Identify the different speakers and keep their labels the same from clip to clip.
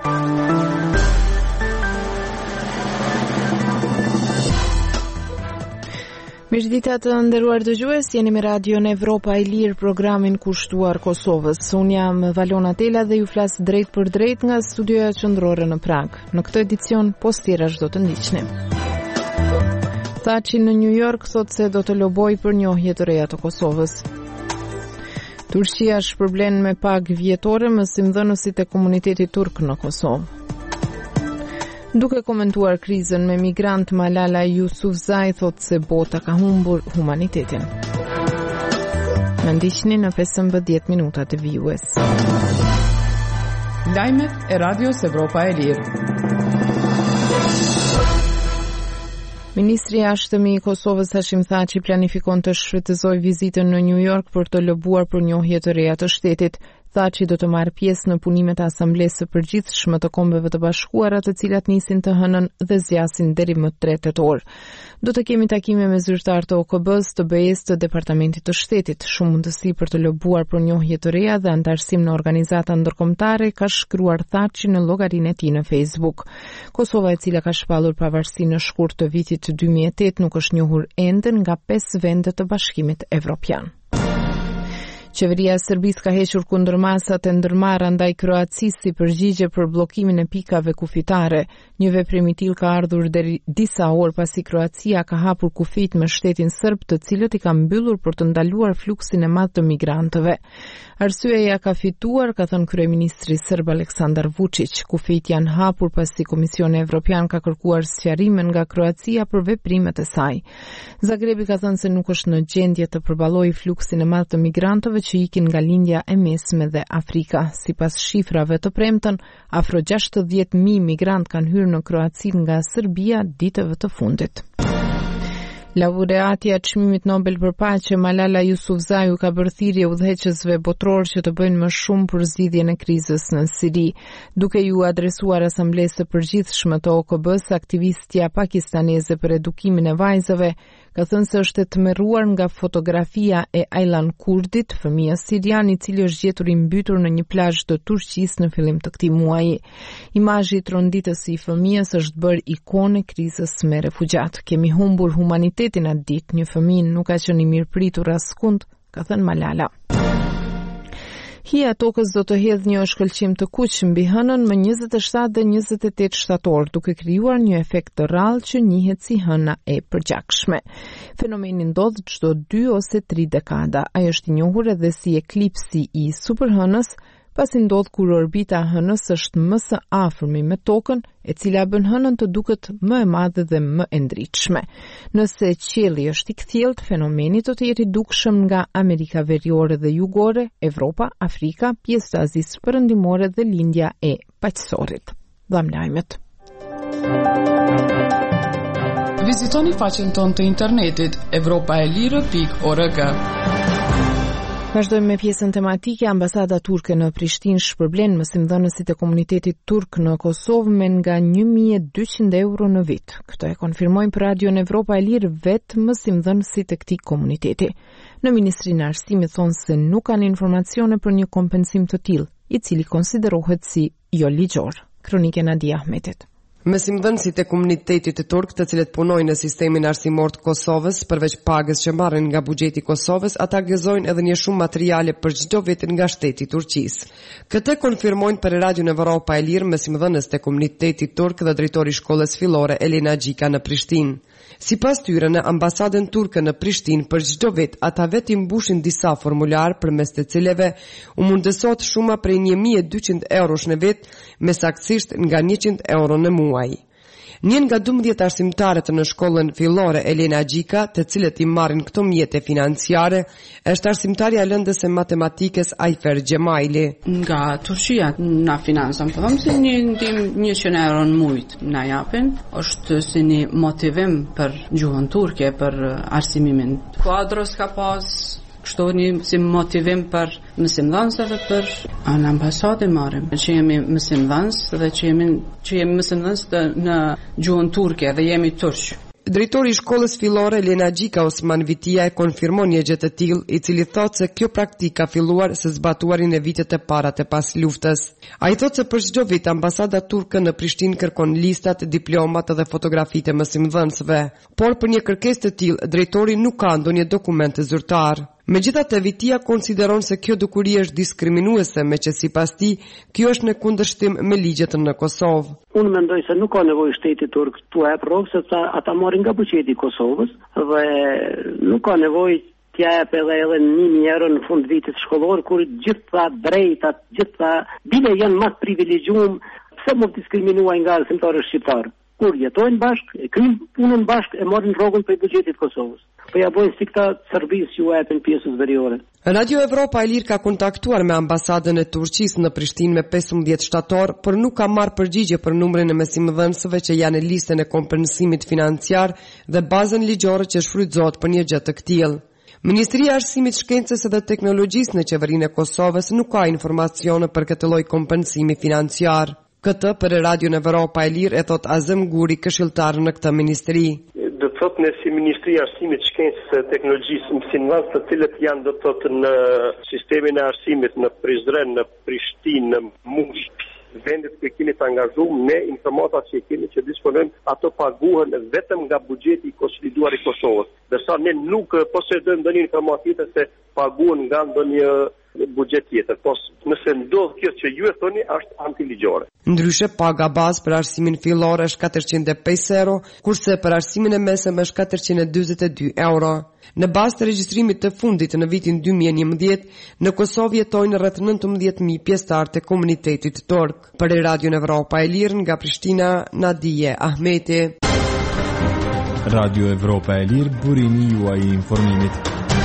Speaker 1: Mirëdita të nderuar dëgjues, jeni me Radion Evropa e Lirë, programin kushtuar Kosovës. Unë jam Valona Tela dhe ju flas drejt për drejt nga studioja qendrore në Prag. Në këtë edicion, postirash do të ndiqni. Thaçi në New York thot se do të loboj për njohje të reja të Kosovës. Turqia shpërblen me pagë vjetore mësimdhënësit e komunitetit turk në Kosovë. Duke komentuar krizën me migrant, Malala Yousafzai thot se bota ka humbur humanitetin. Më ndiqni në 15 minuta të vijues.
Speaker 2: Lajmet e Radios Evropa e Lirë.
Speaker 1: Ministri i Jashtëmi i Kosovës Hashim Thaçi planifikon të shfrytëzojë vizitën në New York për të lobuar për njohje të reja të shtetit. Thaçi do të marrë pjesë në punimet e Asamblesë së Përgjithshme të Kombeve të Bashkuara, të cilat nisin të hënën dhe zgjasin deri më 3 tetor. Do të kemi takime me zyrtar të OKB-s, të BE-s, të Departamentit të Shtetit, shumë mundësi për të lobuar për njohje të reja dhe antarësim në organizata ndërkombëtare, ka shkruar Thaçi në llogarinë e tij në Facebook. Kosova, e cila ka shpallur pavarësi në shkurt të vitit 2008, nuk është njohur ende nga 5 vende të Bashkimit Evropian. Qeveria e Serbisë ka hequr kundër masat e ndërmarra ndaj Kroacisë si përgjigje për bllokimin e pikave kufitare. Një veprim i tillë ka ardhur deri disa orë pasi Kroacia ka hapur kufit me shtetin serb, të cilët i kanë mbyllur për të ndaluar fluksin e madh të migrantëve. Arsyeja ka fituar, ka thënë kryeministri serb Aleksandar Vučić. Kufit janë hapur pasi Komisioni Evropian ka kërkuar sqarime nga Kroacia për veprimet e saj. Zagrebi ka thënë se nuk është në gjendje të përballojë fluksin e madh të migrantëve që ikin nga lindja e mesme dhe Afrika. Sipas shifrave të premten, afro 60.000 migrant kanë hyrë në Kroaci nga Serbia ditëve të fundit. Laureatja e çmimit Nobel për paqe Malala Yousafzai ka bërë thirrje udhëheqësve botror që të bëjnë më shumë për zgjidhjen e krizës në Siri. Duke ju adresuar Asamblesë së Përgjithshme të OKB-s, aktivistja pakistaneze për edukimin e vajzave ka thënë se është e tmerruar nga fotografia e Aylan Kurdit, fëmijës sirian i cili është gjetur i mbytur në një plazh të Turqisë në fillim të këtij muaji. Imazhi i tronditës i fëmijës është bërë ikone krizës me refugjat. Kemi humbur humanitetin atë ditë, një fëmijë nuk ka qenë i mirëpritur askund, ka thënë Malala. Hija tokës do të hedhë një shkëlqim të kuq mbi hënën më 27 dhe 28 shtator, duke krijuar një efekt të rrallë që njihet si hëna e përgjakshme. Fenomeni ndodh çdo 2 ose 3 dekada. Ai është i njohur edhe si eklipsi i superhënës, pasi ndodh kur orbita e hënës është më së afërmi me tokën, e cila bën hënën të duket më e madhe dhe më e ndritshme. Nëse qielli është i kthjellët, fenomeni do të jetë i dukshëm nga Amerika Veriore dhe Jugore, Evropa, Afrika, pjesë të Azisë Perëndimore dhe lindja e paqësorit. Dham lajmet.
Speaker 2: Vizitoni faqen tonë të internetit europaelire.org.
Speaker 1: Vazhdojmë me pjesën tematike. Ambasada turke në Prishtinë shpërblen mësimdhënësit e komunitetit turk në Kosovë me nga 1.200 euro në vit. Këtë e konfirmojnë për Radion Evropa e Lirë vetë mësimdhënësit e këtij komuniteti. Në Ministrinë e Arsimit thonë se nuk kanë informacione për një kompensim të tillë, i cili konsiderohet si jo ligjor. Kronike Nadia Ahmetit.
Speaker 3: Mësimdhënësit e komunitetit të turk, të cilët punojnë në sistemin arsimor të Kosovës, përveç pagës që marrin nga buxheti i Kosovës, ata gëzojnë edhe një shumë materiale për çdo vit nga shteti i Turqisë. Këtë konfirmojnë për Radion Evropa e Lirë mësimdhënësit e komunitetit turk dhe drejtori i shkollës fillore Elena Gjika në Prishtinë. Sipas tyre, në ambasadën turke në Prishtinë, për çdo vit ata vetë mbushin disa formular përmes të cilave u mundësohet shuma prej 1.200 eurosh në vit, me saktësisht nga 100 euro në muaj. Një nga 12 arsimtarët në shkollën fillore Elena Gjika, të cilët i marrin këto mjete financiare, është arsimtarja lëndës e matematikës Ayfer Gjemajli.
Speaker 4: Nga Turqia na financon, po them se një ndim 100 euro në muaj na japin, është si një motivim për gjuhën turke, për arsimimin. Kuadros ka pas kështu një si motivim për mësimdhënësve për në ambasadë marrim që jemi mësimdhënës dhe që jemi mësimdhënës në gjuhën turke dhe jemi turq.
Speaker 3: Drejtori i shkollës fillore Lena Gjika Osman Vitia e konfirmon një gjë të tillë, i cili thotë se kjo praktikë ka filluar së zbatuarin e vitet e para të pas luftës. Ai thotë se për çdo vit ambasada turke në Prishtinë kërkon listat, diplomat dhe fotografitë e mësimdhënësve, por për një kërkesë të tillë drejtori nuk ka ndonjë dokument zyrtar. Megjithatë, Vitia konsideron se kjo dukuri është diskriminuese, me që sipas tij, kjo është në kundërshtim me ligjet në Kosovë.
Speaker 5: Unë mendoj se nuk ka nevojë shteti turk tu hap rrogë, sepse ata marrin nga buxheti i Kosovës dhe nuk ka nevojë t'ja jap edhe 1.000 euro në fund vitit shkollor, kur gjitha drejtat, gjitha bile janë më privilegjuar, pse mund diskriminuar nga arsimtarët shqiptar? Kur jetojnë bashkë, e kryjnë punën bashkë, e marrin rrogën për buxhetit të Kosovës. Po ja bojnë si këta servisë që u japin pjesës veriore.
Speaker 3: Radio Evropa e Lirë ka kontaktuar me ambasadën e Turqisë në Prishtinë me 15 shtator, por nuk ka marrë përgjigje për numrin e mësimdhënësve që janë në listën e kompensimit financiar dhe bazën ligjore që shfrytëzohet për një gjë të këtillë. Ministria e Arsimit, Shkencës dhe Teknologjisë në qeverinë e Kosovës nuk ka informacione për këtë lloj kompensimi financiar. Këtë për Radio Evropa e Lirë e thot Azem Guri, këshilltar në këtë ministri.
Speaker 6: Do të thotë ne si Ministria e Arsimit, Shkencës dhe Teknologjisë, mësimdhënës të cilët janë do të thotë në sistemin e arsimit në Prizren, në Prishtinë, në Mush, vendet që kemi të angazhuar, ne informatat që kemi që disponojmë, ato paguhen vetëm nga buxheti i konsoliduar i Kosovës. Dërsa ne nuk posedojmë ndonjë informacion se paguhen nga ndonjë buxhet tjetër. Po nëse ndodh kjo që ju e thoni, është antiligjore.
Speaker 3: Ndryshe, paga bazë për arsimin fillor është 405 euro, kurse për arsimin e mesëm është 442 euro. Në bazë të regjistrimit të fundit në vitin 2011, në Kosovë jetojnë rreth 19.000 pjesëtar të komunitetit turk. Për Radio Evropa e Lirë nga Prishtina, Nadije Ahmeti.
Speaker 7: Radio Evropa e Lirë, burimi juaj i informimit.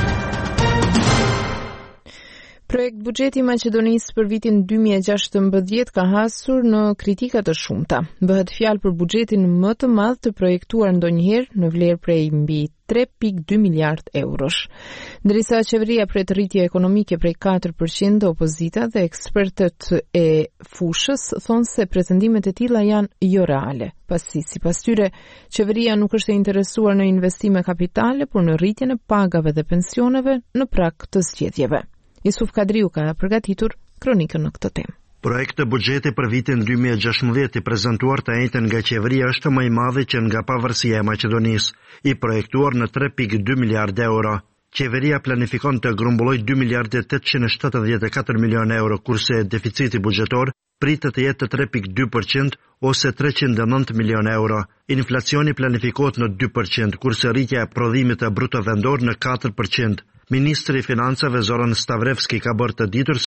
Speaker 1: Projekt buxheti i Maqedonisë për vitin 2016 ka hasur në kritika të shumta. Bëhet fjalë për buxhetin më të madh të projektuar ndonjëherë në vlerë prej mbi 3.2 miliard eurosh. Ndërsa qeveria pret rritje ekonomike prej 4%, opozita dhe ekspertët e fushës thonë se pretendimet e tilla janë jo reale, pasi sipas tyre qeveria nuk është e interesuar në investime kapitale, por në rritjen e pagave dhe pensioneve në prag të zgjedhjeve. Isuf Kadriu ka përgatitur kronikën në këtë temë.
Speaker 8: Projekti të buxhetit për vitin 2016 i prezantuar të njëjtën nga qeveria është më i madh që nga pavarësia e Maqedonisë, i projektuar në 3.2 miliard euro. Qeveria planifikon të grumbullojë 2 miliardë 874 milion euro, kurse deficiti buxhetor pritet të jetë 3.2% ose 309 milion euro. Inflacioni planifikohet në 2%, kurse rritja e prodhimit të bruto vendor në 4%. Ministri i Financave Zoran Stavrevski ka bërë të ditur